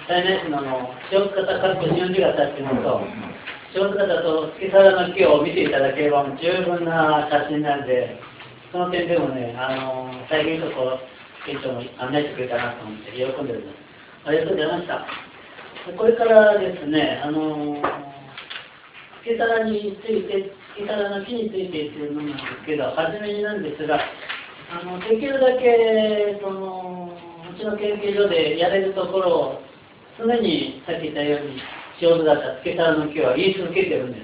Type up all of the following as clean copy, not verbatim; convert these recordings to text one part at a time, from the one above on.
大年市の塩塚型かっこ春字型っていうのと、塩塚型と月皿の木を見ていただければ十分な写真なんで、その点でもね、再現とこ県庁も案内してくれたなと思って喜んでるんです。ありがとうございました。これからですね、月皿について、月皿の木についてっていうのなんですけど、初めになんですが、できるだけうちの研究所でやれるところを常にさっき言ったように塩塚型、月皿の木は言い続けてるんです。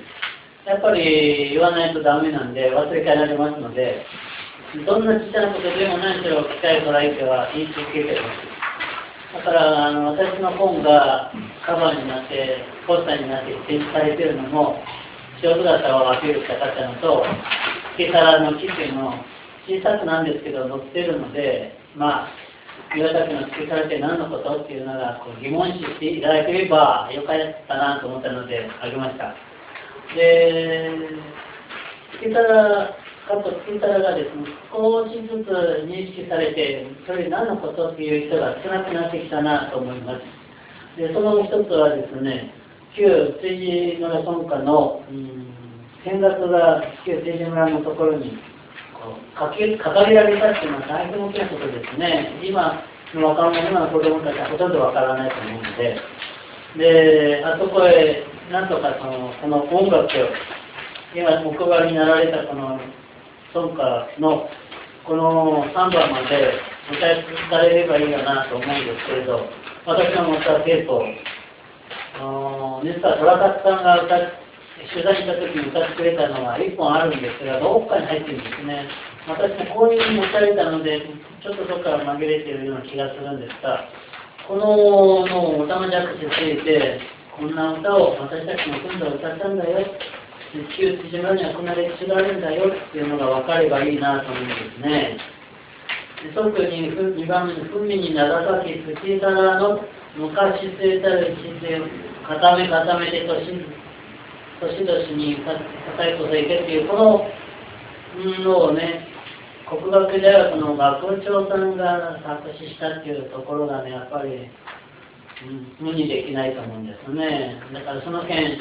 やっぱり言わないとダメなんで忘れられますので、どんな小さなことでも何しろ機械から相手は言い続けてます。だから私の本がカバーになってポスターになって展示されているのも塩姿をアピールしたかったのと、月皿の木っていうのを小さくなんですけど載ってるので、まあ岩田区の月皿って何のことっていうのが疑問視していただければよかったなと思ったのであげました。で、月皿月皿がですね、少しずつ認識されて、それ何のことっていう人が少なくなってきたなと思います。で、その一つはですね、旧追事村村下の見学が旧追事村のところに掲げられたっていうのは大変大きなことですね。今の若者、今の子供たちはほとんどわからないと思うので、で、あそこへなんとかこの音楽を、今お配りになられたこの村歌のこの3番まで歌い続かれればいいかなと思うんですけれど、私が持ったテープを実は虎勝さんが取材に行った時に歌ってくれたのが1本あるんですが、どっかに入ってるんですね。私もこういうふうに持たれたのでちょっとどっか紛れているような気がするんですが、このおたまじゃくしついてこんな歌を私たちの今度は歌ったんだよ、旧津島にはこんな歴史があるんだよっていうのが分かればいいなと思うんですね。特に2番目の文に名高き土皿の昔据えたる礎を固め固めて年々に高いこといけっていうこののをね、国学大学の学長さんが作詞したっていうところがね、やっぱり、無にできないと思うんですね。だからその件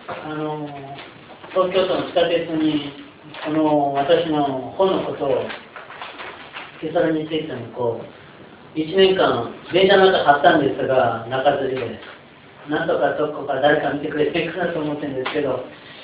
東京都の地下鉄に私の本のことを月皿についての1年間電車の中貼ったんですが中吊りでなんとかどこか誰か見てくれてるかなと思ってるんですけど、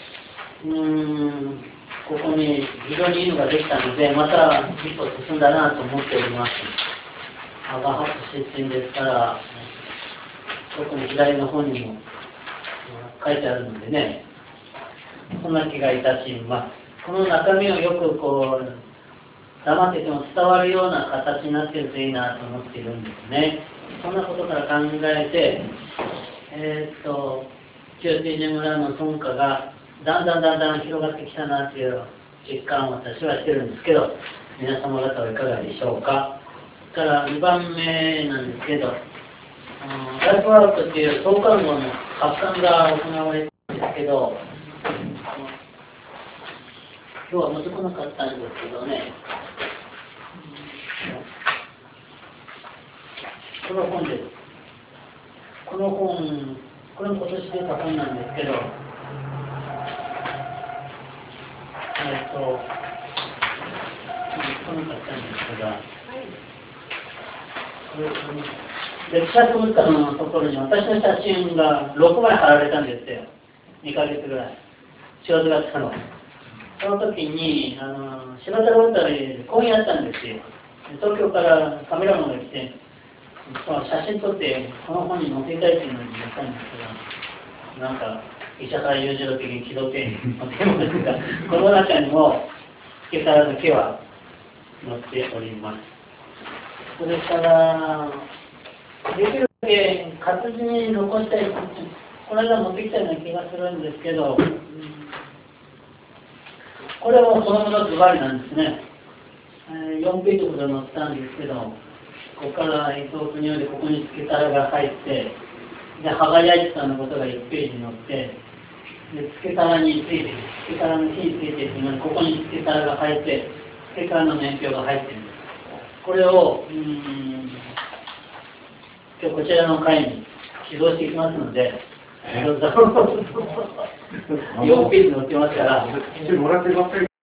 ここに非常にいいのができたのでまた一歩進んだなと思っております。阿波博出身ですから特に左の方にも書いてあるのでね、そんな気がいたします。この中身をよく黙ってても伝わるような形になっているといいなと思っているんですね。そんなことから考えて、旧水寺村の村歌がだんだん広がってきたなという実感を私はしてるんですけど、皆様方はいかがでしょうか。それから2番目なんですけど、ライフワークっていう創刊号の発刊が行われたんですけど、今日は持ってこなかったんですけどね、この本です。この本、これも今年出た本なんですけど、こなかったんですが、歴史博物館のところに私の写真が6枚貼られたんですよ。2ヶ月ぐらい。塩津型の。その時に、柴田ロータリーで講演やったんですよ。東京からカメラマンが来て、写真撮ってこの本に載せたいっていうのに言ったんですけど、なんか医者から裕次郎的に気取って載ってますが、この中にも月皿の木は載っております。それからできるだけ活字に残したい、この間持ってきたような気がするんですけど、これもそのものズバリなんですね。4ページほど載ったんですけど、ここから伊藤国夫でここに月皿が入って、で、羽賀八一さんのことが1ページに載って、で、月皿について、月皿の木についてっていうのに、ここに月皿が入って、月皿の年表が入ってるんです。これを、今日こちらの会に指導していきますので、4ページ載ってますから。 もらってください。